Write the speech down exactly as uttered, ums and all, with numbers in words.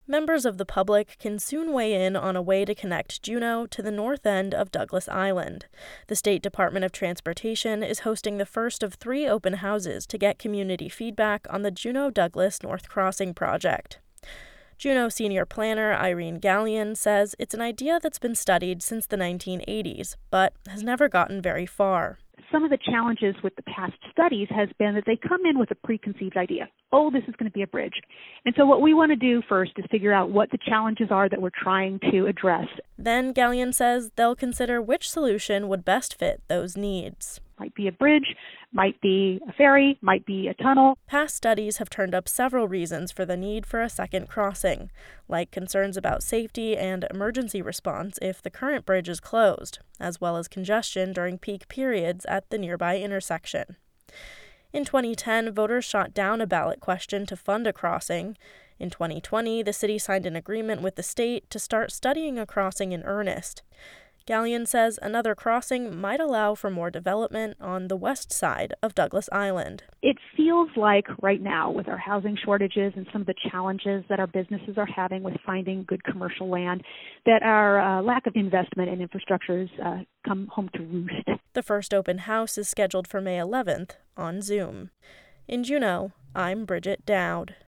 Members of the public can soon weigh in on a way to connect Juneau to the north end of Douglas Island. The State Department of Transportation is hosting the first of three open houses to get community feedback on the Juneau-Douglas North Crossing project. Juneau senior planner Irene Gallion says it's an idea that's been studied since the nineteen eighties, but has never gotten very far. Some of the challenges with the past studies has been that they come in with a preconceived idea. Oh, this is going to be a bridge. And so what we want to do first is figure out what the challenges are that we're trying to address. Then Gallion says they'll consider which solution would best fit those needs. Might be a bridge, might be a ferry, might be a tunnel. Past studies have turned up several reasons for the need for a second crossing, like concerns about safety and emergency response if the current bridge is closed, as well as congestion during peak periods at the nearby intersection. In twenty ten, voters shot down a ballot question to fund a crossing. In twenty twenty, the city signed an agreement with the state to start studying a crossing in earnest. Gallion says another crossing might allow for more development on the west side of Douglas Island. It feels like right now, with our housing shortages and some of the challenges that our businesses are having with finding good commercial land, that our uh, lack of investment in infrastructures uh, come home to roost. The first open house is scheduled for May eleventh on Zoom. In Juneau, I'm Bridget Dowd.